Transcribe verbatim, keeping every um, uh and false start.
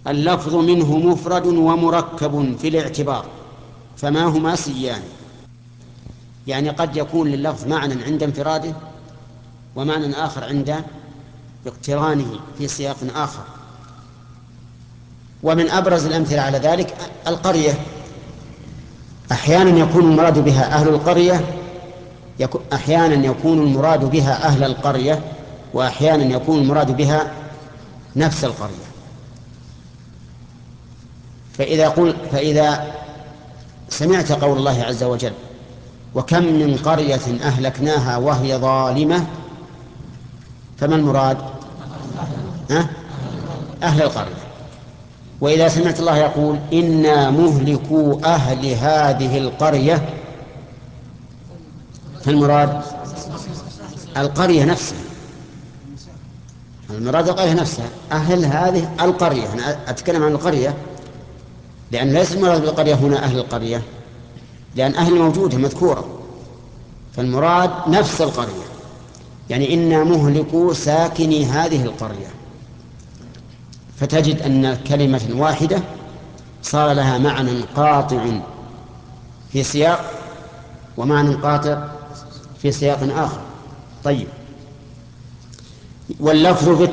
اللفظ منه مفرد ومركب في الاعتبار، فما هما سيان. يعني قد يكون لللفظ معنى عند انفراده ومعنى آخر عند اقترانه في سياق آخر. ومن أبرز الأمثلة على ذلك القرية، أحيانا يكون المراد بها أهل القرية، أحيانا يكون المراد بها أهل القرية، وأحيانا يكون المراد بها نفس القرية. فإذا قل فإذا سمعت قول الله عز وجل: وكم من قرية أهلكناها وهي ظالمة، فما المراد؟ ها؟ أهل القرية. وإذا سمعت الله يقول: إنا مهلكو أهل هذه القرية، فالمراد القرية نفسها، المراد القرية نفسها، أهل هذه القرية. أنا أتكلم عن القرية، لأن ليس المراد بالقرية هنا أهل القرية، لأن أهل موجودة مذكورة، فالمراد نفس القرية. يعني إنا مهلكو ساكني هذه القرية. فتجد أن كلمة واحدة صار لها معنى قاطع في سياق ومعنى قاطع في سياق آخر. طيب، واللفظ